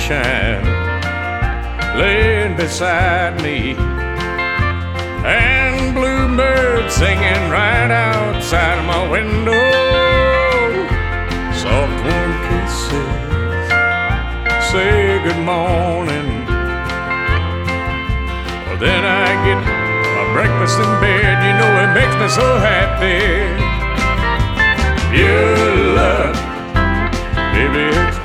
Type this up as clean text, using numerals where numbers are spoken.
sunshine laying beside me, and bluebirds singing right outside of my window. Soft warm kisses say good morning. Well, then I get my breakfast in bed. You know it makes me so happy. Your love, baby, it's